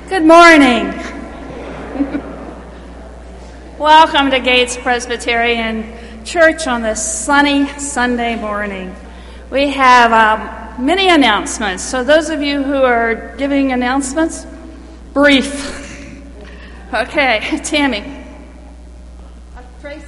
Good morning. Welcome to Gates Presbyterian Church on this sunny Sunday morning. We have many announcements. So those of you who are giving announcements, brief. Okay, Tammy. Tracy.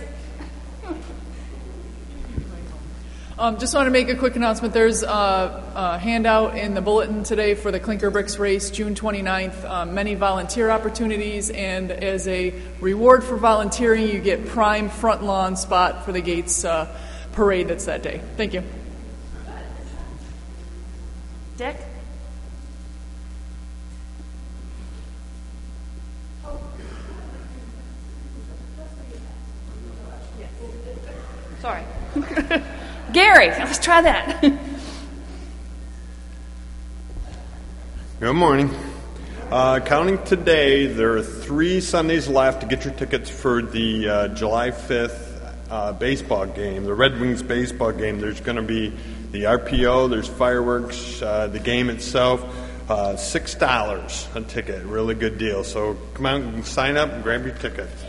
Just want to make a quick announcement. There's a handout in the bulletin today for the Clinker Bricks race, June 29th. Many volunteer opportunities, and as a reward for volunteering, you get prime front lawn spot for the Gates parade that's that day. Thank you. Dick? Sorry. Gary, let's try that. Good morning. Counting today, there are 3 Sundays left to get your tickets for the July 5th baseball game, the Red Wings baseball game. There's going to be the RPO, there's fireworks, the game itself, $6 a ticket, really good deal. So come out and sign up and grab your tickets.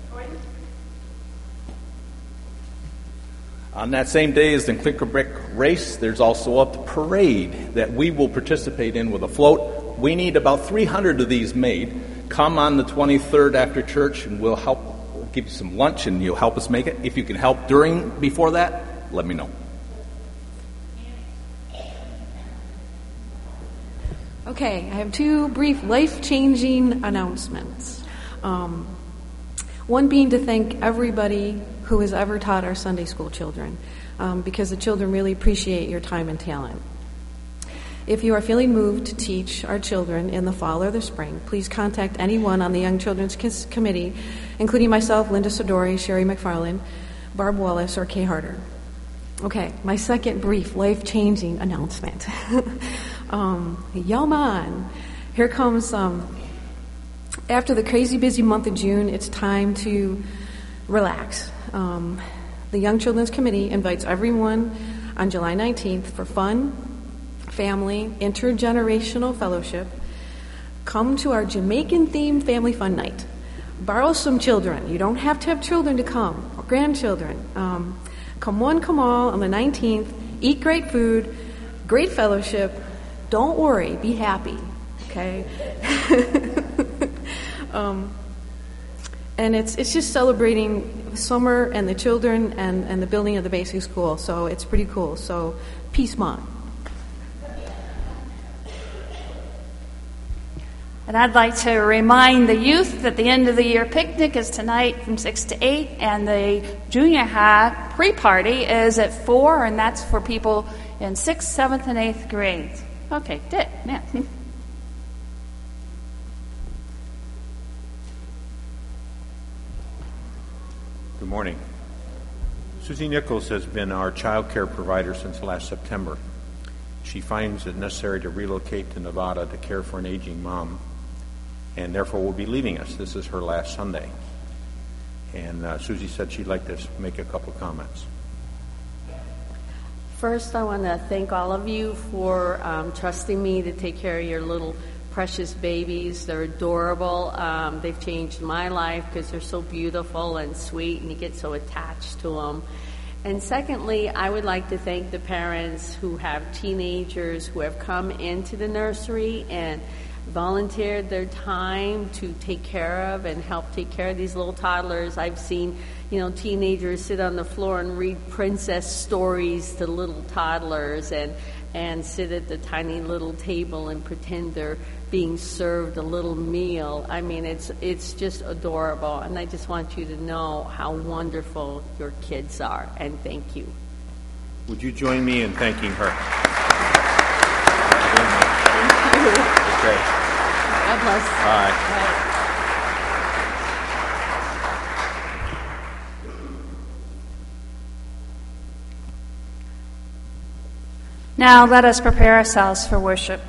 On that same day as the Clinker Brick race, there's also a parade that we will participate in with a float. We need about 300 of these made. Come on the 23rd after church, and we'll give you some lunch, and you'll help us make it. If you can help before that, let me know. Okay, I have 2 brief life-changing announcements. One being to thank everybody who has ever taught our Sunday school children, because the children really appreciate your time and talent. If you are feeling moved to teach our children in the fall or the spring, please contact anyone on the Young Children's Committee, including myself, Linda Sidori, Sherry McFarland, Barb Wallace, or Kay Harder. Okay, my second brief life-changing announcement. Yaman, here comes, after the crazy busy month of June, it's time to relax. The Young Children's Committee invites everyone on July 19th for fun, family, intergenerational fellowship. Come to our Jamaican-themed family fun night. Borrow some children. You don't have to have children to come, or grandchildren. Come one, come all on the 19th. Eat great food, great fellowship. Don't worry, be happy, okay? And it's just celebrating summer and the children and the building of the basic school, so it's pretty cool. So, peace, Mom. And I'd like to remind the youth that the end of the year picnic is tonight from 6 to 8, and the junior high pre-party is at 4, and that's for people in 6th, 7th, and 8th grades. Okay, Dick, yeah. Good morning. Susie Nichols has been our child care provider since last September. She finds it necessary to relocate to Nevada to care for an aging mom, and therefore will be leaving us. This is her last Sunday. And Susie said she'd like to make a couple comments. First, I want to thank all of you for trusting me to take care of your little precious babies. They're adorable. They've changed my life because they're so beautiful and sweet, and you get so attached to them. And secondly, I would like to thank the parents who have teenagers who have come into the nursery and volunteered their time to take care of and help take care of these little toddlers. I've seen, teenagers sit on the floor and read princess stories to little toddlers and sit at the tiny little table and pretend they're being served a little meal. I mean, it's just adorable, and I just want you to know how wonderful your kids are, and thank you. Would you join me in thanking her? Thank you. Okay. God bless. Bye. Now let us prepare ourselves for worship.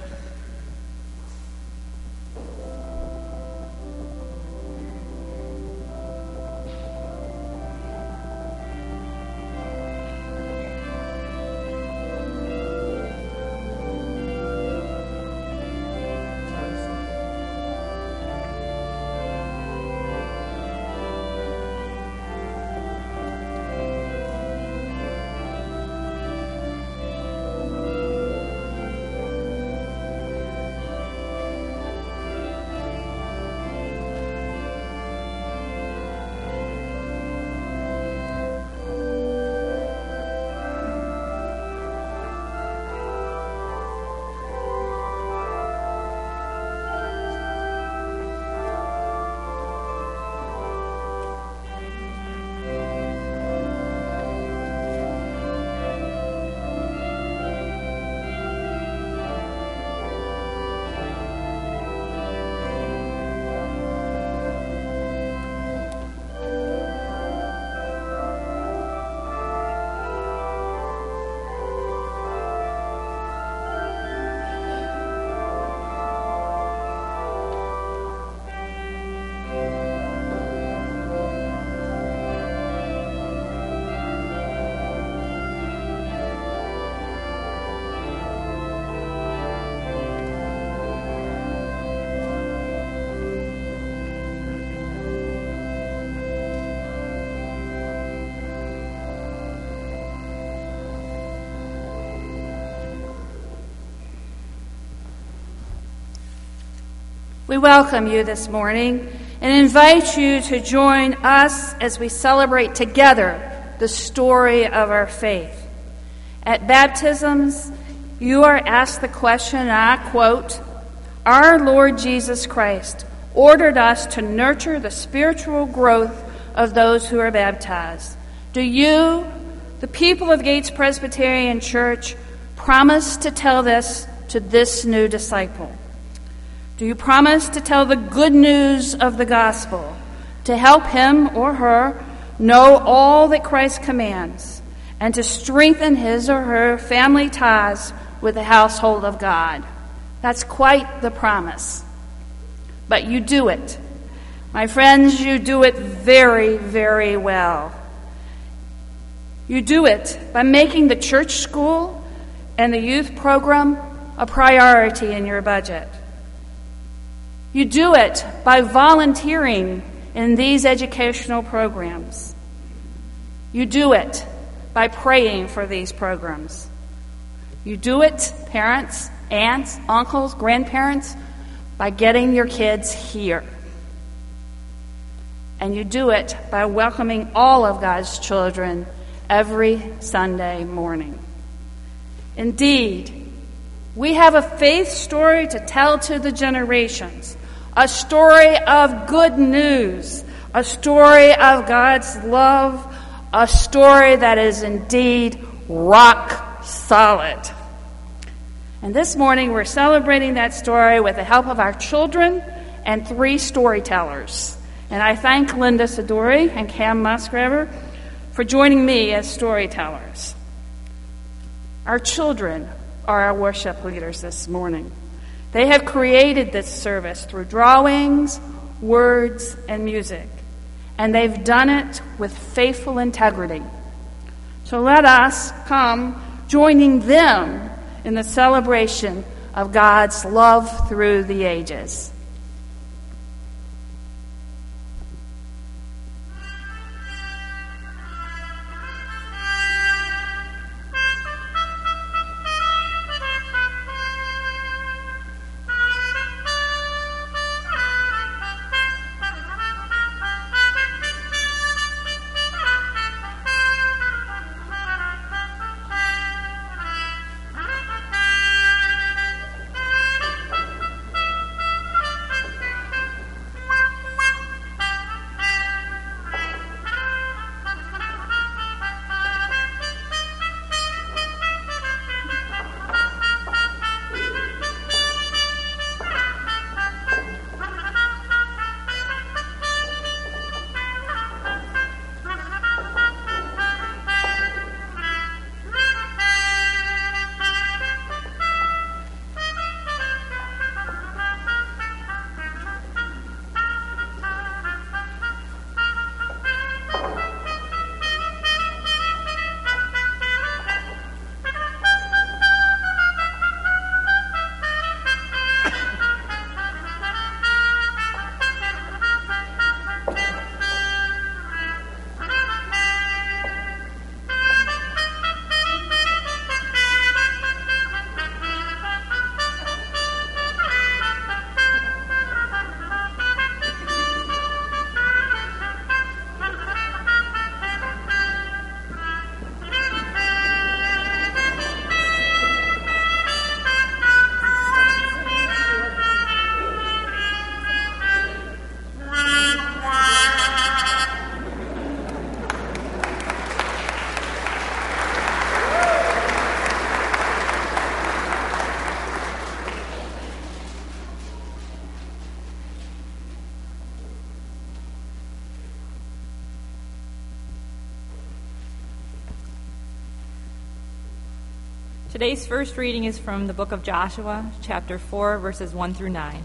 We welcome you this morning and invite you to join us as we celebrate together the story of our faith. At baptisms, you are asked the question, and I quote, "Our Lord Jesus Christ ordered us to nurture the spiritual growth of those who are baptized. Do you, the people of Gates Presbyterian Church, promise to tell this to this new disciple? Do you promise to tell the good news of the gospel, to help him or her know all that Christ commands, and to strengthen his or her family ties with the household of God?" That's quite the promise. But you do it. My friends, you do it very, very well. You do it by making the church school and the youth program a priority in your budget. You do it by volunteering in these educational programs. You do it by praying for these programs. You do it, parents, aunts, uncles, grandparents, by getting your kids here. And you do it by welcoming all of God's children every Sunday morning. Indeed, we have a faith story to tell to the generations, a story of good news, a story of God's love, a story that is indeed rock solid. And this morning we're celebrating that story with the help of our children and 3 storytellers. And I thank Linda Sidori and Cam Musgraver for joining me as storytellers. Our children are our worship leaders this morning. They have created this service through drawings, words, and music. And they've done it with faithful integrity. So let us come joining them in the celebration of God's love through the ages. Today's first reading is from the book of Joshua, chapter 4, verses 1 through 9.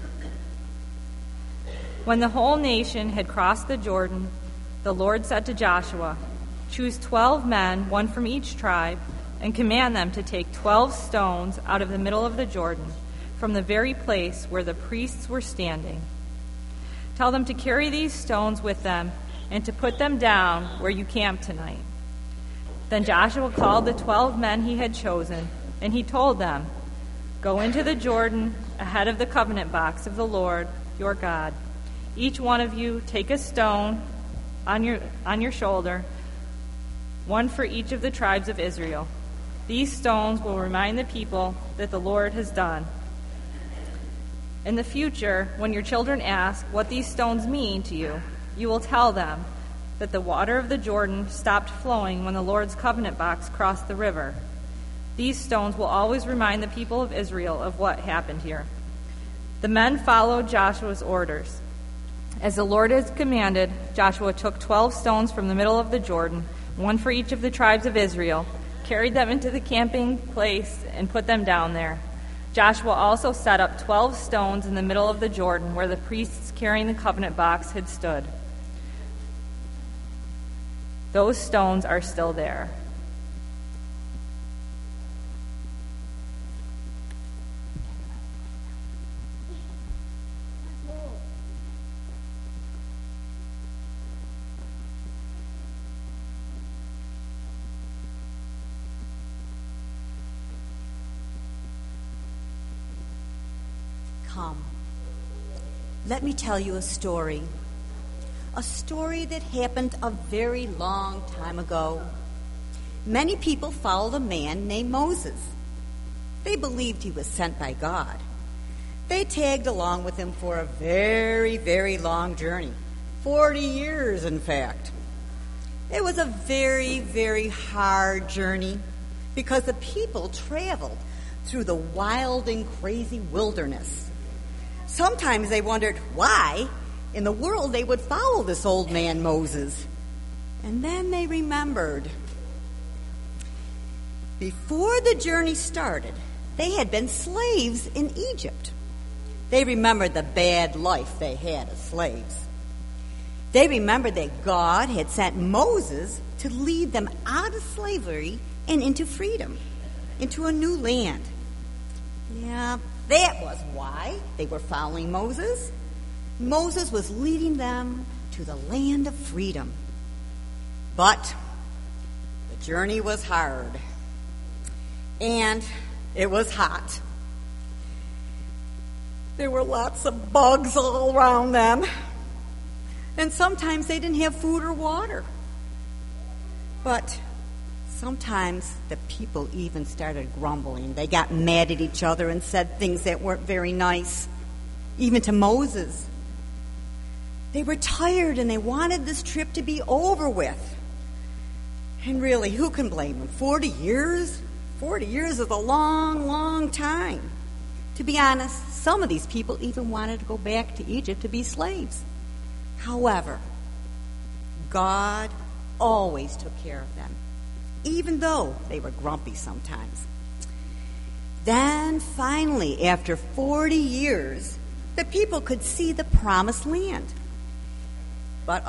When the whole nation had crossed the Jordan, the Lord said to Joshua, "Choose 12 men, one from each tribe, and command them to take 12 stones out of the middle of the Jordan, from the very place where the priests were standing. Tell them to carry these stones with them and to put them down where you camp tonight." Then Joshua called the 12 men he had chosen, and he told them, Go into the Jordan ahead of the covenant box of the Lord your God. Each one of you take a stone on your shoulder, one for each of the tribes of Israel. These stones will remind the people that the Lord has done. In the future, when your children ask what these stones mean to you, you will tell them that the water of the Jordan stopped flowing when the Lord's covenant box crossed the river. These stones will always remind the people of Israel of what happened here. The men followed Joshua's orders. As the Lord had commanded, Joshua took 12 stones from the middle of the Jordan, one for each of the tribes of Israel, carried them into the camping place, and put them down there. Joshua also set up 12 stones in the middle of the Jordan where the priests carrying the covenant box had stood. Those stones are still there. Come, let me tell you a story that happened a very long time ago. Many people followed a man named Moses. They believed he was sent by God. They tagged along with him for a very, very long journey, 40 years, in fact. It was a very, very hard journey because the people traveled through the wild and crazy wilderness. Sometimes they wondered why in the world they would follow this old man Moses. And then they remembered. Before the journey started, they had been slaves in Egypt. They remembered the bad life they had as slaves. They remembered that God had sent Moses to lead them out of slavery and into freedom, into a new land. Yeah, that was why they were following Moses. Moses was leading them to the land of freedom. But the journey was hard. And it was hot. There were lots of bugs all around them. And sometimes they didn't have food or water. But sometimes the people even started grumbling. They got mad at each other and said things that weren't very nice, even to Moses. They were tired and they wanted this trip to be over with. And really, who can blame them? 40 years? 40 years is a long, long time. To be honest, some of these people even wanted to go back to Egypt to be slaves. However, God always took care of them, even though they were grumpy sometimes. Then finally, after 40 years, the people could see the promised land. But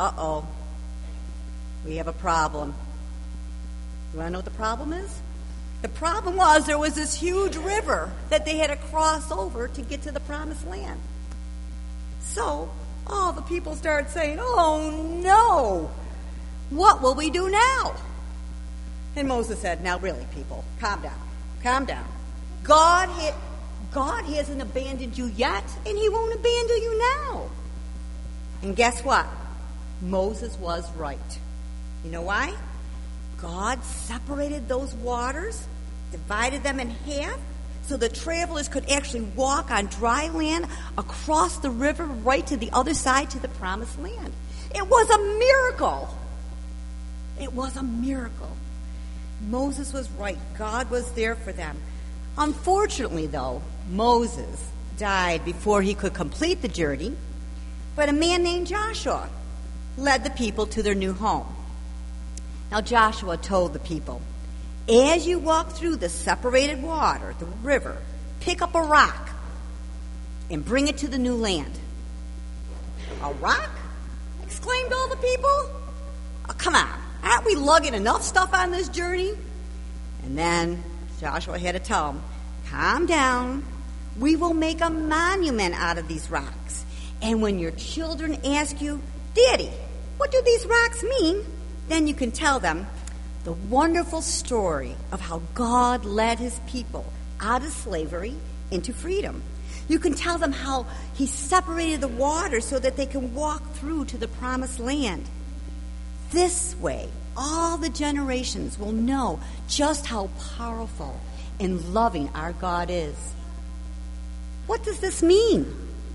we have a problem. You want to know what the problem is? The problem was there was this huge river that they had to cross over to get to the promised land. So all the people started saying, "Oh no, what will we do now?" And Moses said, "Now really, people, calm down. God hasn't abandoned you yet, and he won't abandon you now." And guess what? Moses was right. You know why? God separated those waters, divided them in half, so the travelers could actually walk on dry land across the river right to the other side to the promised land. It was a miracle. It was a miracle. Moses was right. God was there for them. Unfortunately, though, Moses died before he could complete the journey, but a man named Joshua led the people to their new home. Now Joshua told the people, "As you walk through the separated water, the river, pick up a rock and bring it to the new land." "A rock?" exclaimed all the people. "Oh, come on, aren't we lugging enough stuff on this journey?" And then Joshua had to tell them, "Calm down. We will make a monument out of these rocks. And when your children ask you, 'Daddy, what do these rocks mean?' then you can tell them the wonderful story of how God led his people out of slavery into freedom. You can tell them how he separated the water so that they can walk through to the promised land. This way, all the generations will know just how powerful and loving our God is. What does this mean?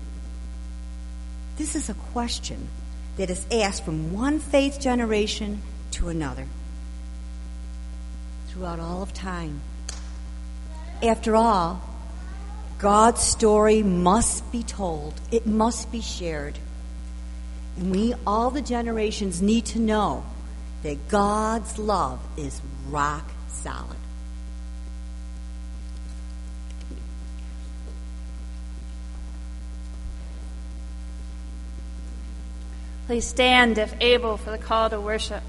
This is a question that is asked from one faith generation to another throughout all of time. After all, God's story must be told. It must be shared. And we, all the generations, need to know that God's love is rock solid. Please stand, if able, for the call to worship.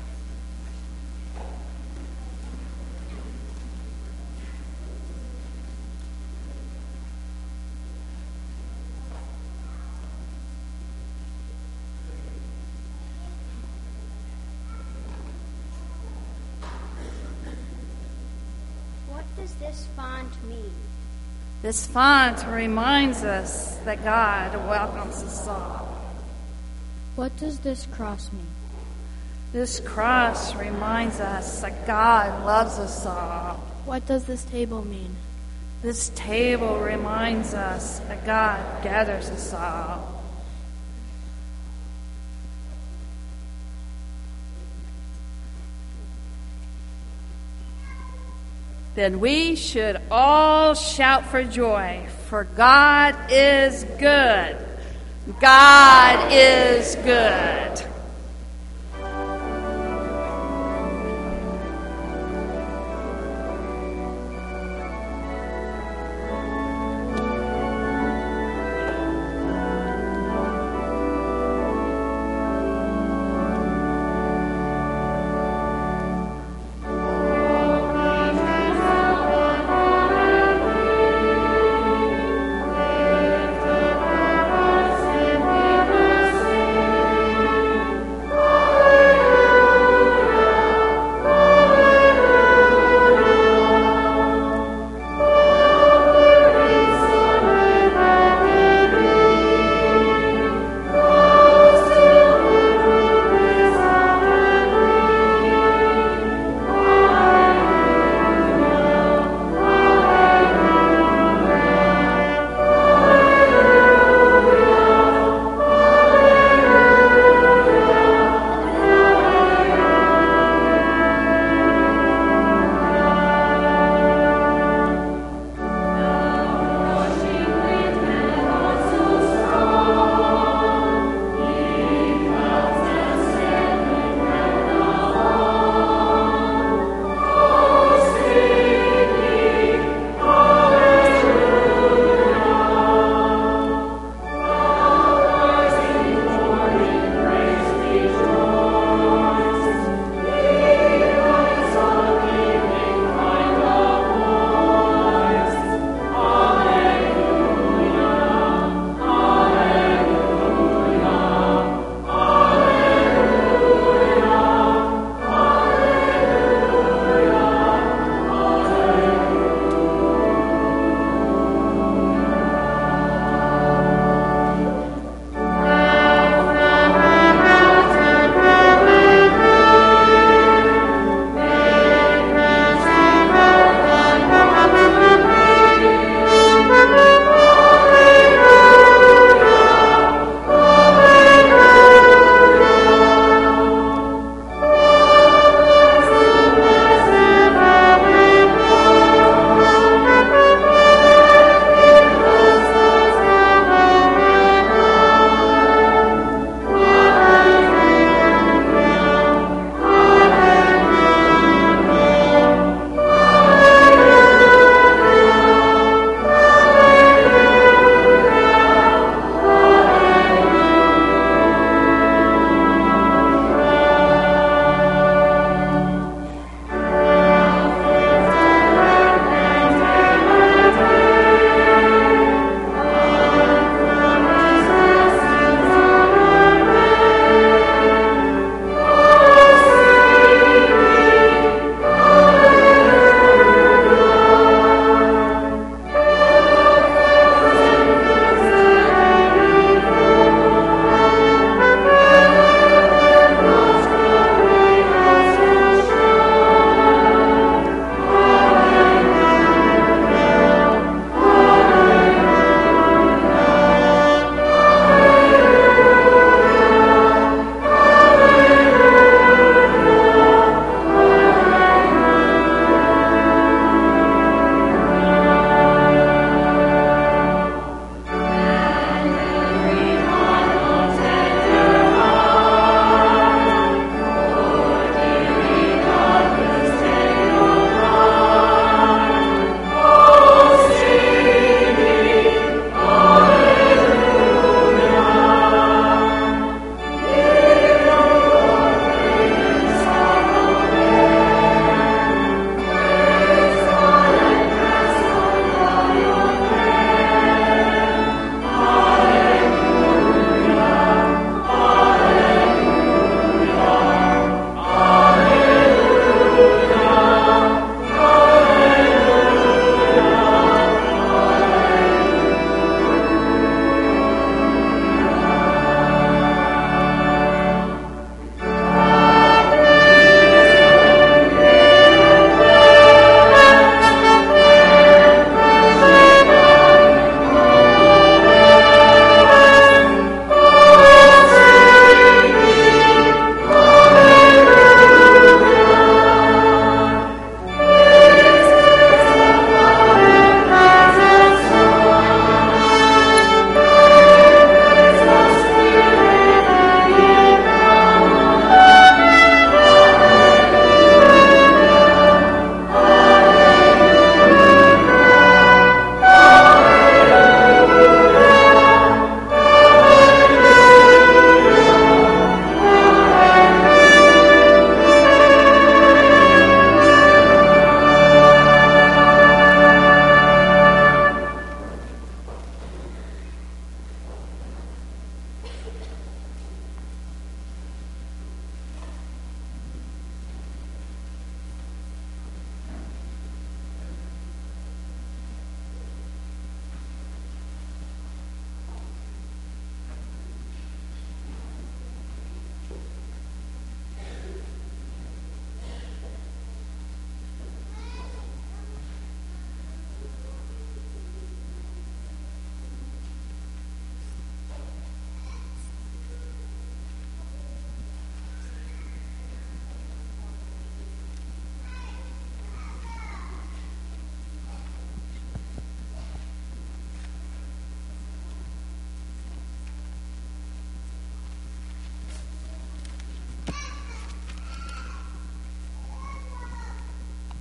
What does this font mean? This font reminds us that God welcomes us all. What does this cross mean? This cross reminds us that God loves us all. What does this table mean? This table reminds us that God gathers us all. Then we should all shout for joy, for God is good. God is good.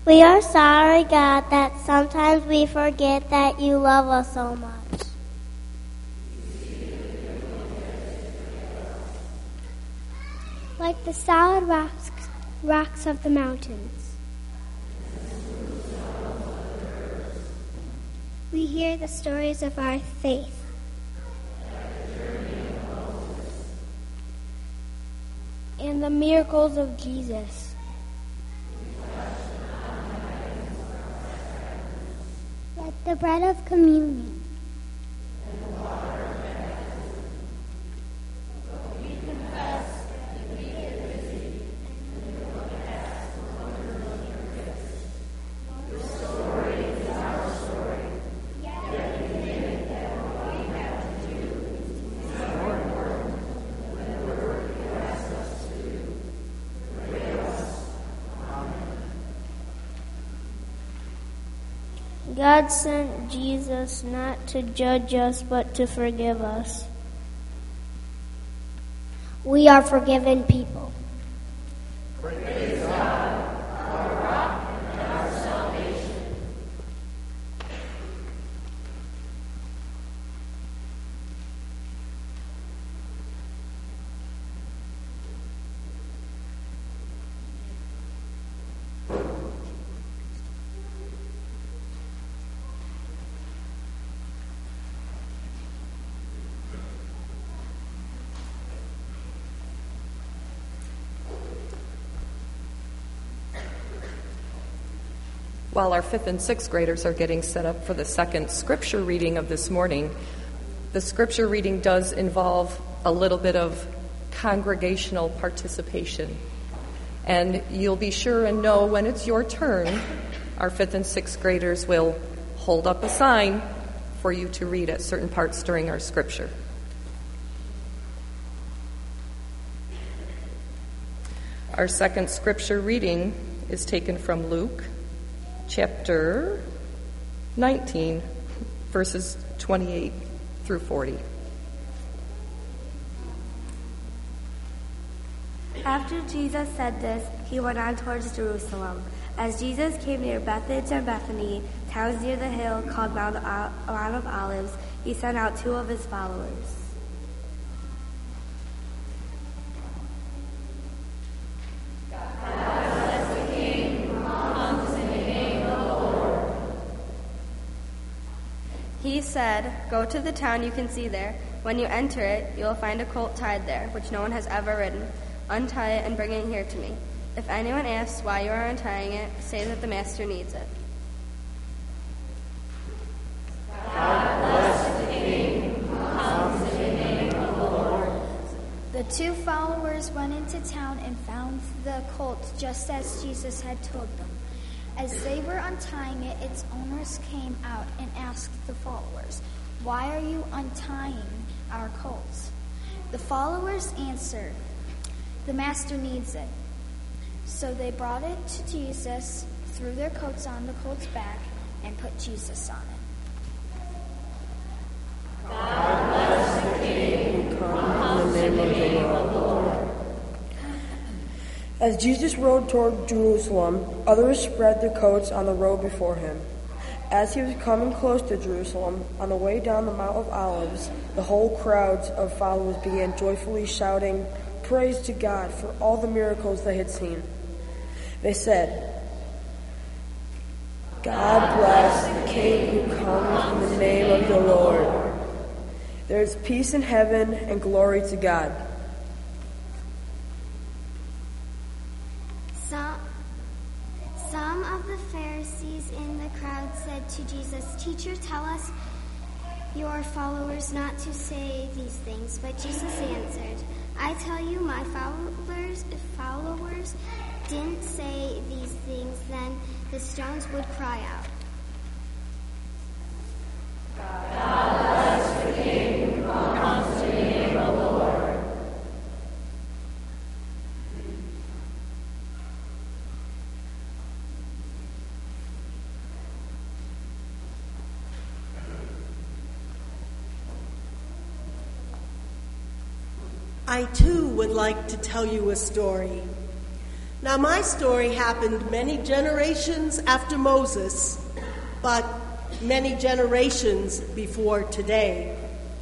We are sorry, God, that sometimes we forget that you love us so much. Like the solid rocks of the mountains, we hear the stories of our faith. And the miracles of Jesus. Like the bread of communion. God sent Jesus not to judge us, but to forgive us. We are forgiven people. Praise God, our rock and our salvation. While our 5th and 6th graders are getting set up for the second scripture reading of this morning, the scripture reading does involve a little bit of congregational participation. And you'll be sure and know when it's your turn, our 5th and 6th graders will hold up a sign for you to read at certain parts during our scripture. Our second scripture reading is taken from Luke chapter 19, verses 28 through 40. After Jesus said this, he went on towards Jerusalem. As Jesus came near Bethphage and Bethany, towns near the hill called Mount of Olives, he sent out 2 of his followers. He said, "Go to the town you can see there. When you enter it, you will find a colt tied there, which no one has ever ridden. Untie it and bring it here to me. If anyone asks why you are untying it, say that the master needs it." God bless the King who comes in the name of the Lord. The 2 followers went into town and found the colt just as Jesus had told them. As they were untying it, its owners came out and asked the followers, "Why are you untying our colt?" The followers answered, "The master needs it." So they brought it to Jesus, threw their coats on the colt's back, and put Jesus on it. God bless the King who comes in the name of the Lord. As Jesus rode toward Jerusalem, others spread their coats on the road before him. As he was coming close to Jerusalem, on the way down the Mount of Olives, the whole crowds of followers began joyfully shouting praise to God for all the miracles they had seen. They said, "God bless the King who comes in the name of the Lord. There is peace in heaven and glory to God." Some of the Pharisees in the crowd said to Jesus, "Teacher, tell us your followers not to say these things." But Jesus answered, "I tell you, my followers didn't say these things, then the stones would cry out." God bless the King who comes in the name of the Lord. I too would like to tell you a story. Now, my story happened many generations after Moses, but many generations before today.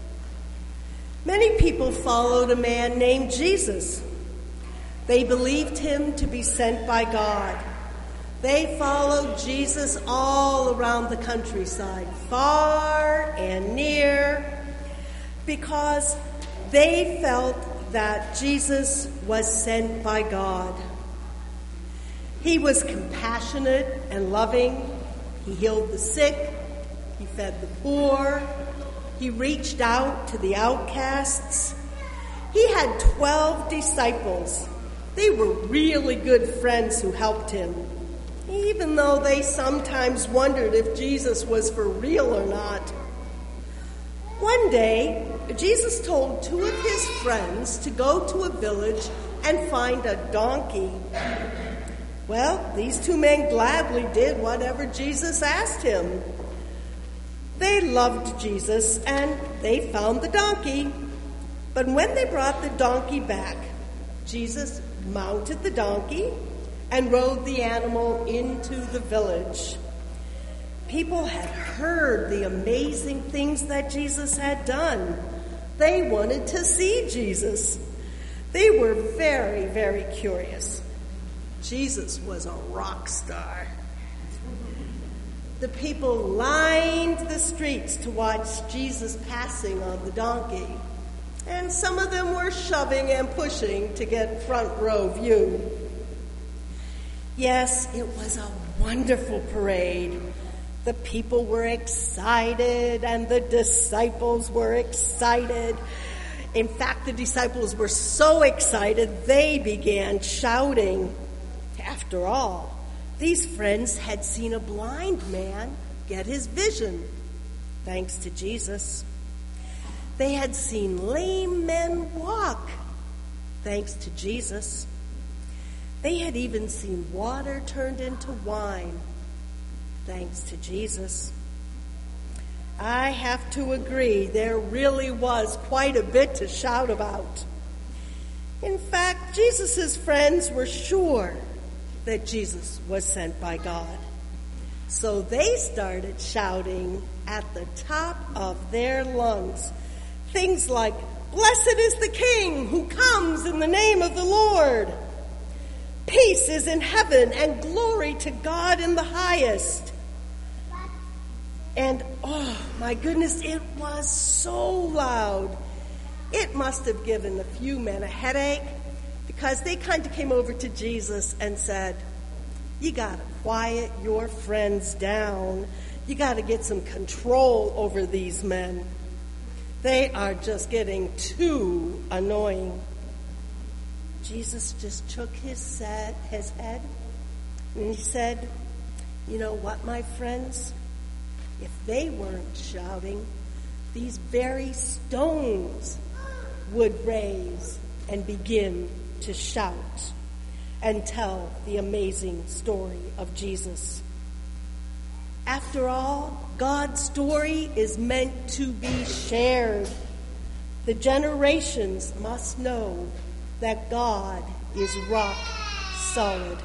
Many people followed a man named Jesus. They believed him to be sent by God. They followed Jesus all around the countryside, far and near, because they felt that Jesus was sent by God. He was compassionate and loving. He healed the sick. He fed the poor. He reached out to the outcasts. He had 12 disciples. They were really good friends who helped him, even though they sometimes wondered if Jesus was for real or not. One day, Jesus told 2 of his friends to go to a village and find a donkey. Well, these 2 men gladly did whatever Jesus asked him. They loved Jesus and they found the donkey. But when they brought the donkey back, Jesus mounted the donkey and rode the animal into the village. People had heard the amazing things that Jesus had done. They wanted to see Jesus. They were very, very curious. Jesus was a rock star. The people lined the streets to watch Jesus passing on the donkey, and some of them were shoving and pushing to get front row view. Yes, it was a wonderful parade. The people were excited, and the disciples were excited. In fact, the disciples were so excited, they began shouting. After all, these friends had seen a blind man get his vision, thanks to Jesus. They had seen lame men walk, thanks to Jesus. They had even seen water turned into wine, thanks to Jesus. I have to agree, there really was quite a bit to shout about. In fact, Jesus' friends were sure that Jesus was sent by God. So they started shouting at the top of their lungs things like, "Blessed is the King who comes in the name of the Lord. Peace is in heaven and glory to God in the highest." And oh my goodness, it was so loud. It must have given a few men a headache, because they kind of came over to Jesus and said, "You got to quiet your friends down. You got to get some control over these men. They are just getting too annoying." Jesus just shook his head and he said, "You know what, my friends? If they weren't shouting, these very stones would raise and begin to shout and tell the amazing story of Jesus." After all, God's story is meant to be shared. The generations must know that God is rock solid.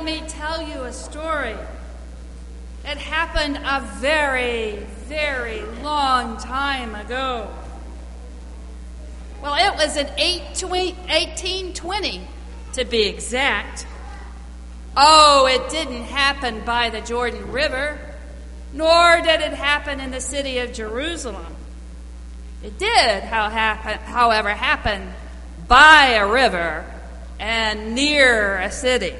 let me tell you a story. It happened a very, very long time ago. Well, it was in 1820, to be exact. Oh, it didn't happen by the Jordan River, nor did it happen in the city of Jerusalem. It did, however, happen by a river and near a city.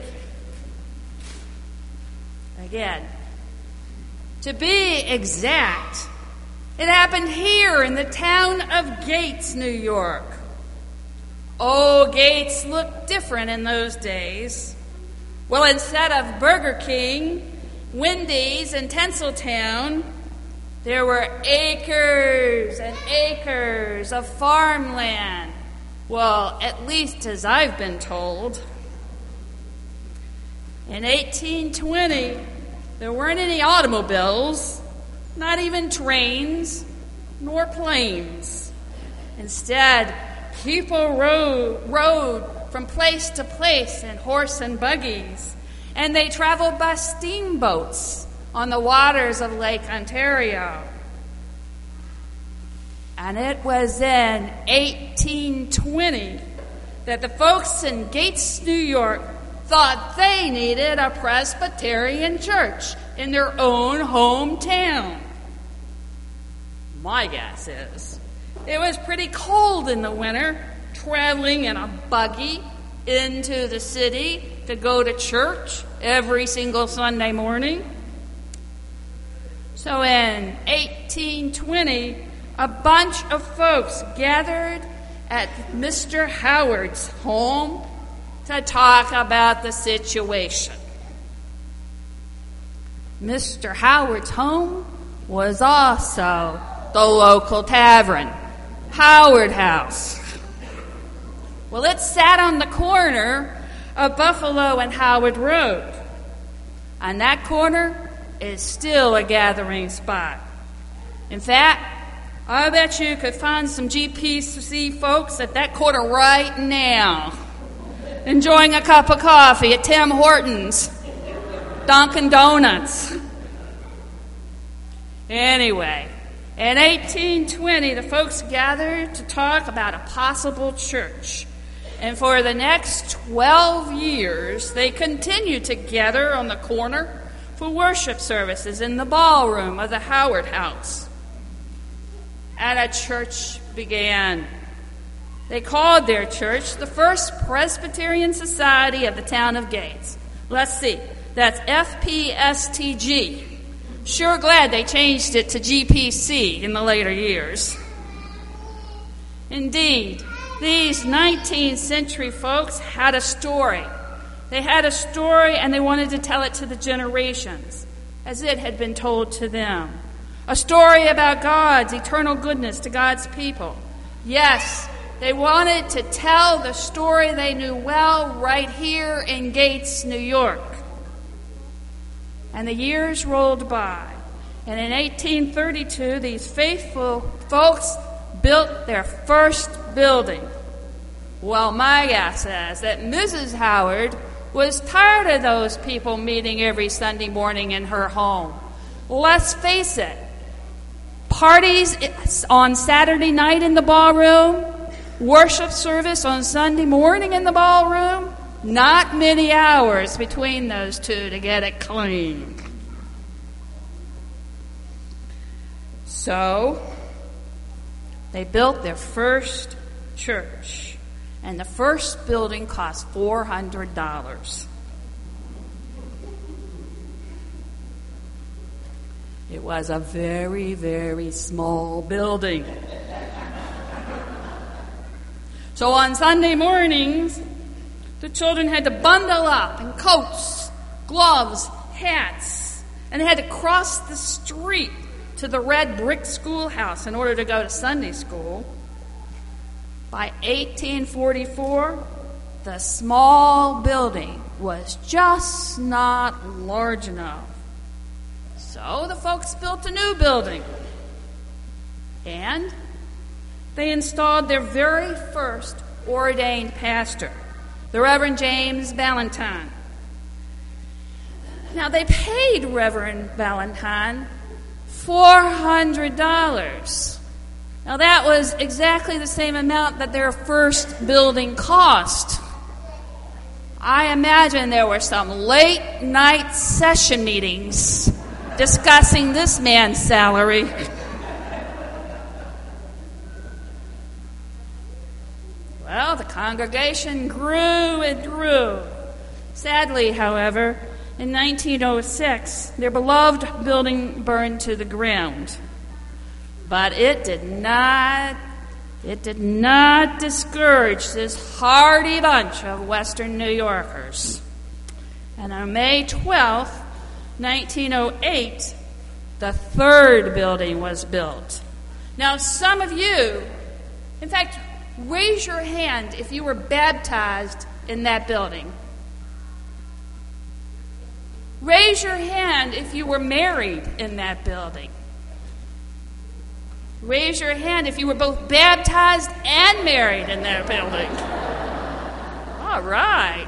Again, to be exact, it happened here in the town of Gates, New York. Oh, Gates looked different in those days. Well, instead of Burger King, Wendy's, and Tinseltown, there were acres and acres of farmland. Well, at least as I've been told. In 1820, there weren't any automobiles, not even trains, nor planes. Instead, people rode from place to place in horse and buggies, and they traveled by steamboats on the waters of Lake Ontario. And it was in 1820 that the folks in Gates, New York, thought they needed a Presbyterian church in their own hometown. My guess is it was pretty cold in the winter, traveling in a buggy into the city to go to church every single Sunday morning. So in 1820, a bunch of folks gathered at Mr. Howard's home to talk about the situation. Mr. Howard's home was also the local tavern, Howard House. Well, it sat on the corner of Buffalo and Howard Road. And that corner is still a gathering spot. In fact, I bet you could find some GPC folks at that corner right now, enjoying a cup of coffee at Tim Hortons, Dunkin' Donuts. Anyway, in 1820, the folks gathered to talk about a possible church. And for the next 12 years, they continued to gather on the corner for worship services in the ballroom of the Howard House. And a church began. They called their church the First Presbyterian Society of the town of Gates. Let's see, that's FPSTG. Sure glad they changed it to GPC in the later years. Indeed, these 19th century folks had a story. They had a story and they wanted to tell it to the generations as it had been told to them. A story about God's eternal goodness to God's people. Yes, they wanted to tell the story they knew well right here in Gates, New York. And the years rolled by. And in 1832, these faithful folks built their first building. Well, my guess is that Mrs. Howard was tired of those people meeting every Sunday morning in her home. Let's face it, parties on Saturday night in the ballroom, worship service on Sunday morning in the ballroom, not many hours between those two to get it clean. So, they built their first church, and the first building cost $400. It was a very, very small building. So on Sunday mornings, the children had to bundle up in coats, gloves, hats, and they had to cross the street to the red brick schoolhouse in order to go to Sunday school. By 1844, the small building was just not large enough. So the folks built a new building. And they installed their very first ordained pastor, the Reverend James Ballantyne. Now, they paid Reverend Valentine $400. Now, that was exactly the same amount that their first building cost. I imagine there were some late-night session meetings discussing this man's salary. Well, the congregation grew and grew. Sadly, however, in 1906, their beloved building burned to the ground. But it did not discourage this hardy bunch of Western New Yorkers. And on May 12th, 1908, the third building was built. Now, some of you, in fact, raise your hand if you were baptized in that building. Raise your hand if you were married in that building. Raise your hand if you were both baptized and married in that building. All right.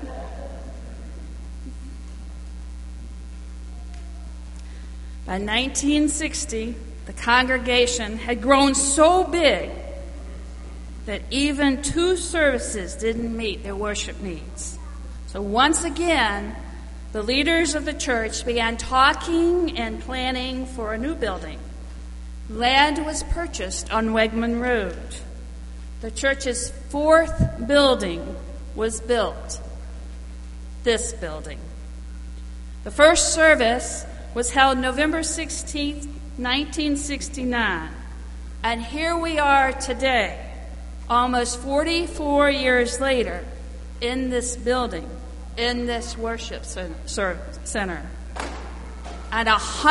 By 1960, the congregation had grown so big that even 2 services didn't meet their worship needs. So once again, the leaders of the church began talking and planning for a new building. Land was purchased on Wegman Road. The church's 4th building was built. This building. The first service was held November 16, 1969. And here we are today, almost 44 years later, in this building, in this worship center. And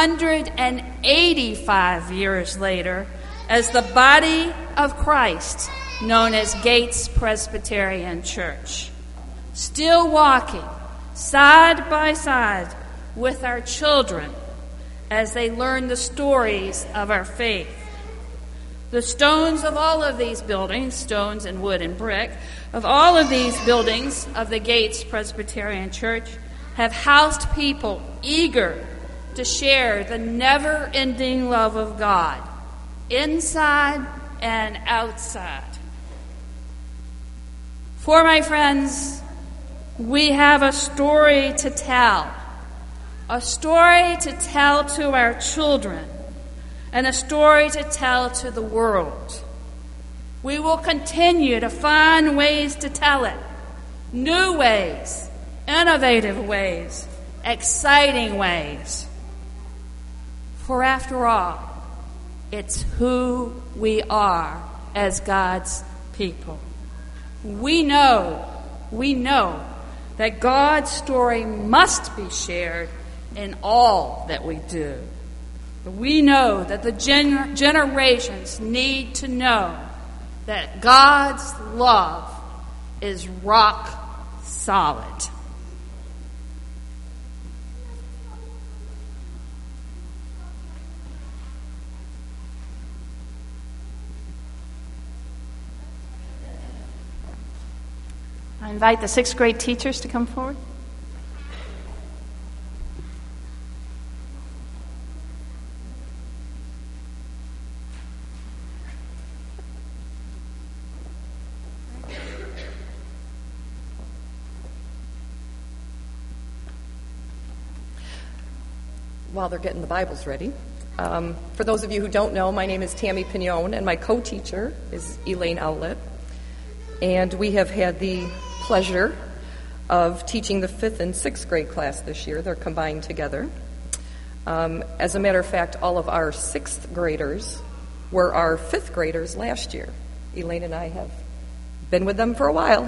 185 years later, as the body of Christ, known as Gates Presbyterian Church, still walking side by side with our children as they learn the stories of our faith. The stones of all of these buildings, stones and wood and brick, of all of these buildings of the Gates Presbyterian Church have housed people eager to share the never-ending love of God, inside and outside. For my friends, we have a story to tell to our children, and a story to tell to the world. We will continue to find ways to tell it, new ways, innovative ways, exciting ways. For after all, it's who we are as God's people. We know that God's story must be shared in all that we do. We know that the generations need to know that God's love is rock solid. I invite the 6th grade teachers to come forward. While they're getting the Bibles ready, for those of you who don't know, my name is Tammy Pignon, and my co-teacher is Elaine Owlett. And we have had the pleasure of teaching the 5th and 6th grade class this year. They're combined together. As a matter of fact, all of our 6th graders were our 5th graders last year. Elaine and I have been with them for a while.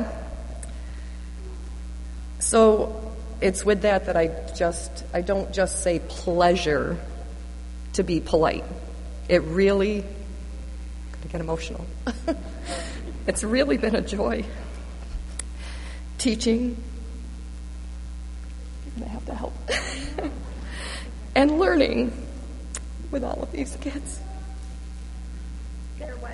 So it's with that I don't just say pleasure to be polite. It really, I'm gonna get emotional. It's really been a joy teaching. You're gonna have to help. And learning with all of these kids. They're what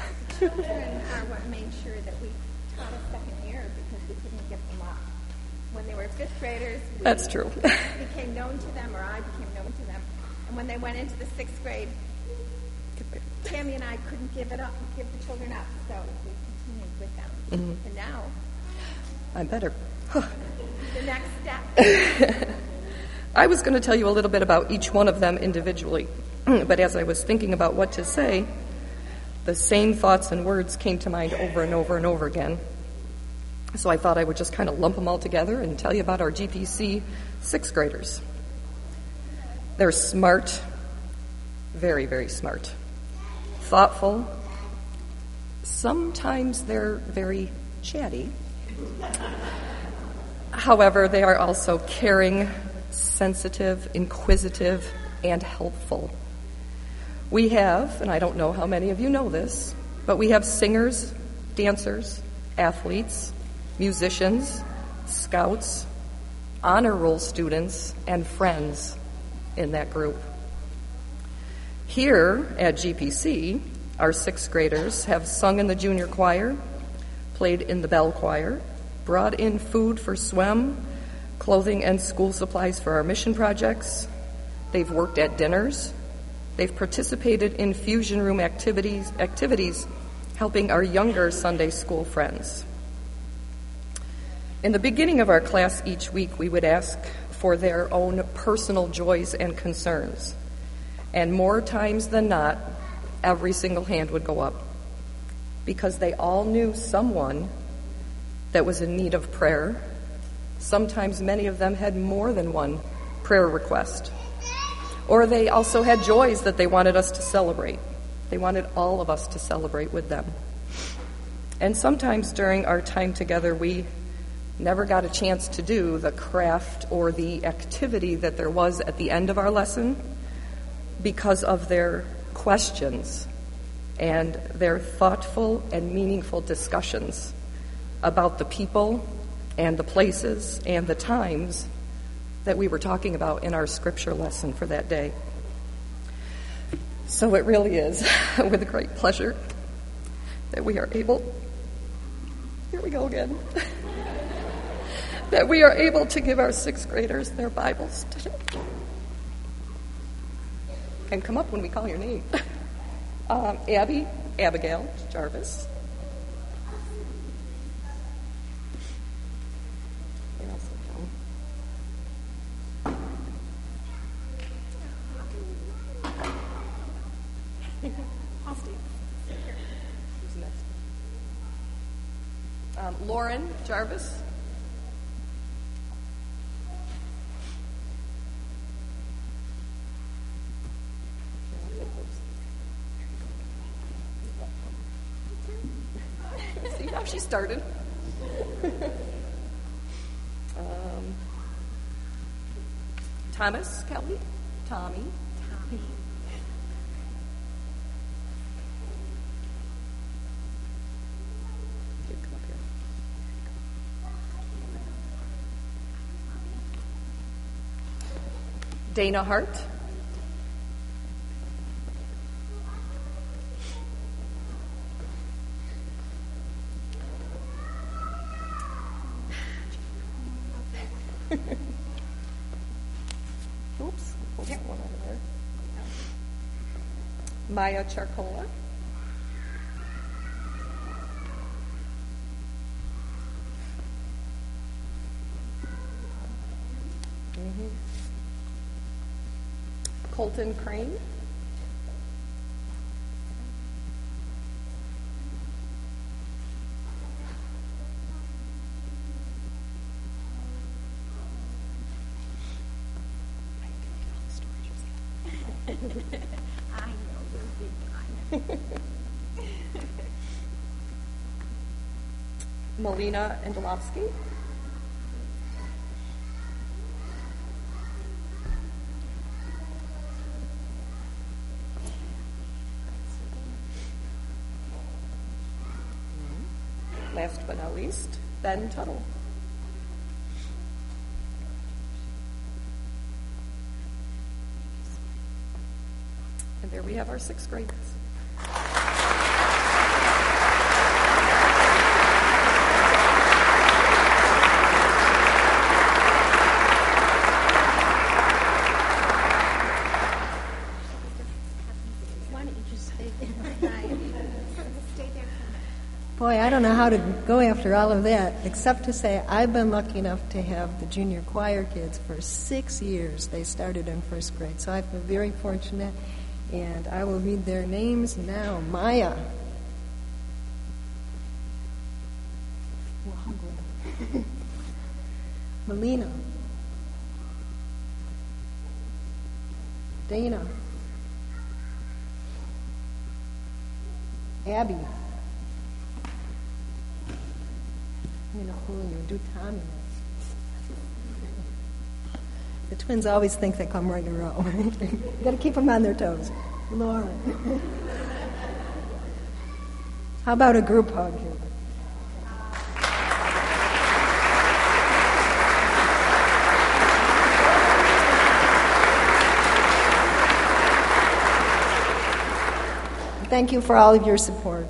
children are what made sure that we taught a second year because we couldn't get them up. when they were fifth graders, That's true. became known to them, or I became known to them. And when they went into the sixth grade, Tammy and I couldn't give the children up, so we continued with them. Mm-hmm. And now, I'm better. the next step. I was going to tell you a little bit about each one of them individually, but as I was thinking about what to say, the same thoughts and words came to mind over and over and over again. So I thought I would just kind of lump them all together and tell you about our GPC sixth graders. They're smart, very, very smart, thoughtful. Sometimes they're very chatty. However, they are also caring, sensitive, inquisitive, and helpful. We have, and I don't know how many of you know this, but we have singers, dancers, athletes, musicians, scouts, honor roll students, and friends in that group. Here at GPC, our sixth graders have sung in the junior choir, played in the bell choir, brought in food for SWEM, clothing and school supplies for our mission projects. They've worked at dinners. They've participated in fusion room activities helping our younger Sunday school friends. In the beginning of our class each week, we would ask for their own personal joys and concerns. And more times than not, every single hand would go up because they all knew someone that was in need of prayer. Sometimes many of them had more than one prayer request. Or they also had joys that they wanted us to celebrate. They wanted all of us to celebrate with them. And sometimes during our time together, we never got a chance to do the craft or the activity that there was at the end of our lesson because of their questions and their thoughtful and meaningful discussions about the people and the places and the times that we were talking about in our scripture lesson for that day. So it really is with great pleasure that we are able, here we go again, that we are able to give our sixth graders their Bibles today. And come up when we call your name. Abigail Jarvis. Lauren Jarvis. See how she started. Thomas Kelly. Tommy. Dana Hart. Oops, we'll get one over there. Maya Charcola. Colton Crane. I know you're big time. Melina Angelovsky. Last but not least, Ben Tuttle. And there we have our sixth graders. Just stay there. Stay there. Boy, I don't know how to go after all of that, except to say I've been lucky enough to have the junior choir kids for 6 years. They started in first grade, so I've been very fortunate, and I will read their names now. Maya. Melina. Dana. Abby. You know, Julio, do Tommy. The twins always think they come right in a row. You got to keep them on their toes. Laura. How about a group hug here? Thank you for all of your support.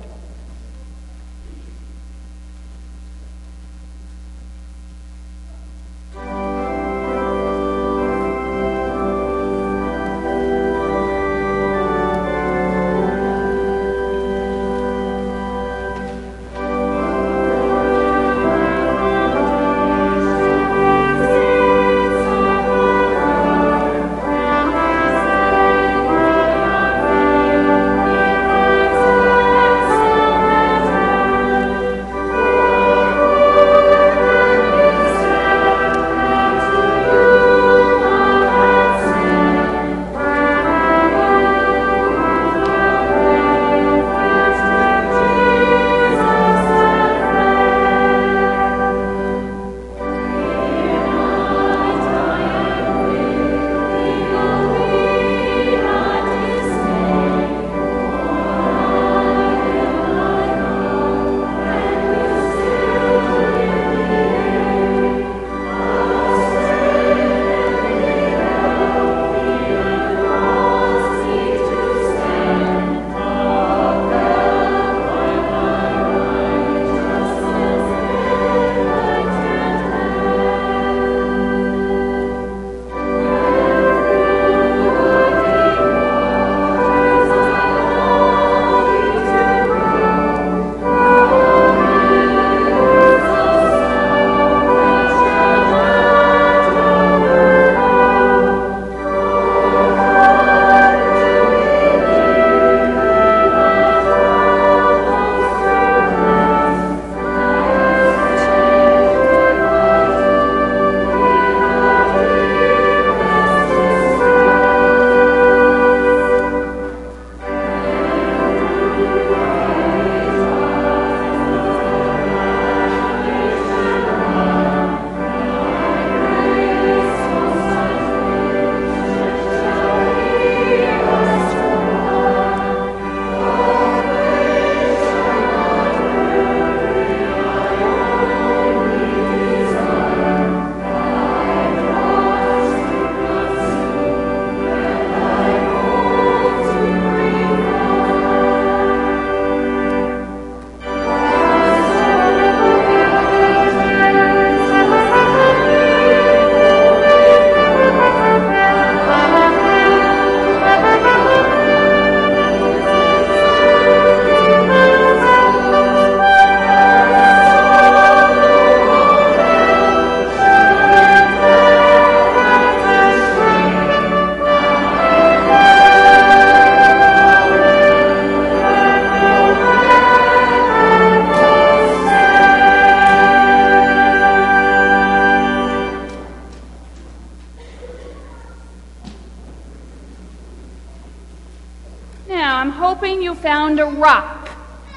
found a rock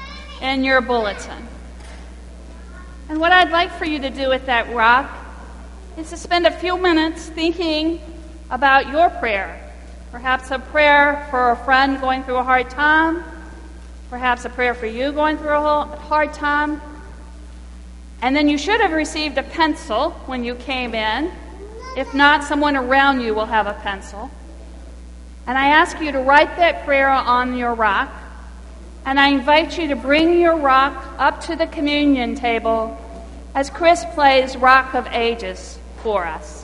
in your bulletin. And what I'd like for you to do with that rock is to spend a few minutes thinking about your prayer. Perhaps a prayer for a friend going through a hard time. Perhaps a prayer for you going through a hard time. And then you should have received a pencil when you came in. If not, someone around you will have a pencil. And I ask you to write that prayer on your rock. And I invite you to bring your rock up to the communion table as Chris plays Rock of Ages for us.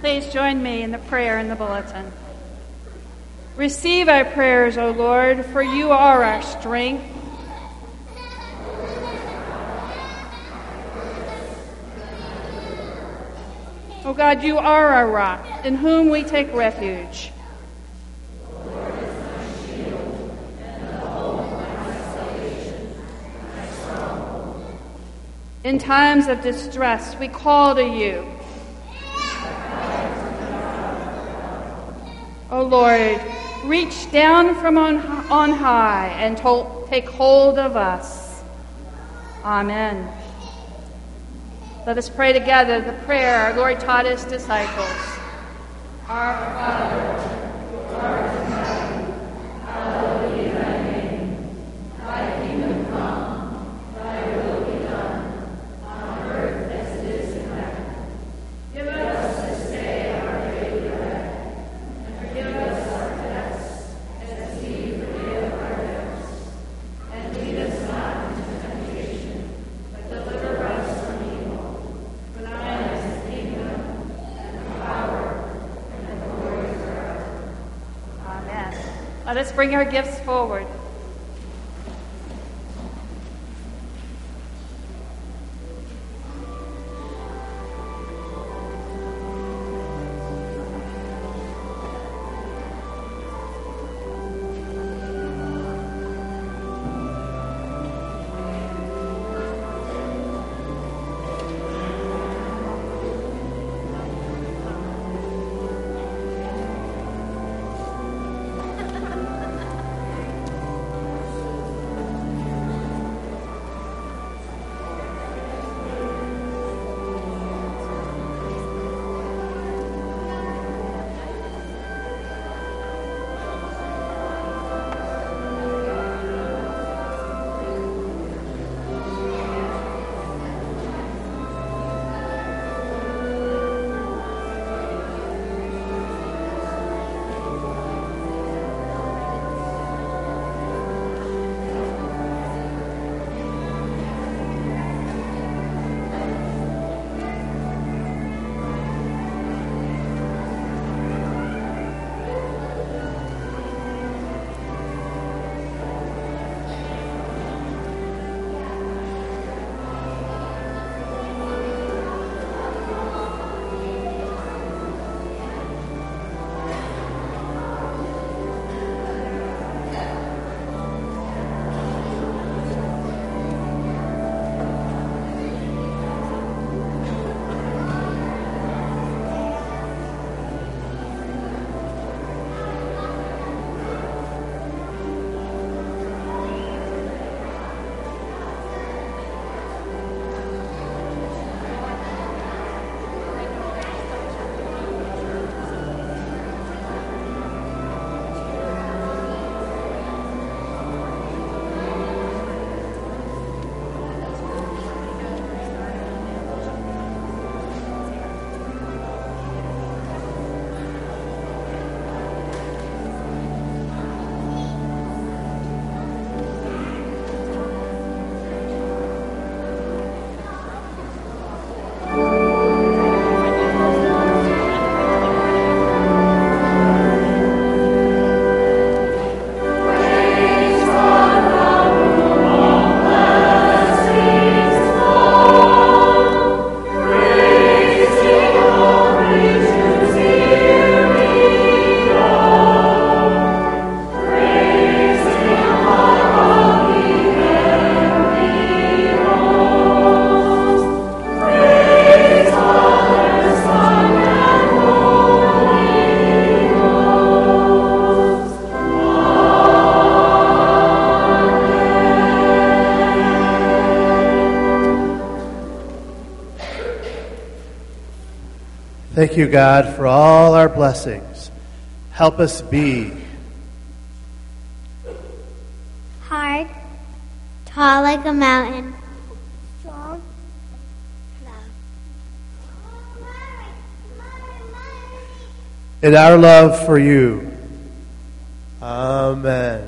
Please join me in the prayer in the bulletin. Receive our prayers, O Lord, for you are our strength. O God, you are our rock, in whom we take refuge. In times of distress, we call to you. O Lord, reach down from on high and take hold of us. Amen. Let us pray together the prayer our Lord taught his disciples. Our Father, who art in heaven, hallowed be thy name. Thy kingdom come, thy will be done, on earth as it is in heaven. Give us this day our daily bread, and forgive us our debts, as we forgive our debtors. And lead us not into temptation, but deliver us from evil. For thine is the kingdom, and the power, and the glory forever. Amen. Let us bring our gifts forward. Thank you, God, for all our blessings. Help us be hard, tall like a mountain, strong, in our love for you. Amen.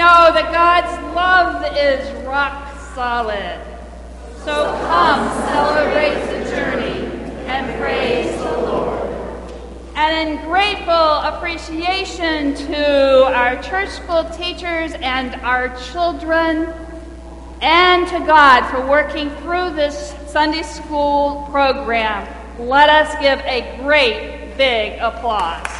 know that God's love is rock solid. So come celebrate the journey and praise the Lord. And in grateful appreciation to our church school teachers and our children, and to God for working through this Sunday school program, let us give a great big applause.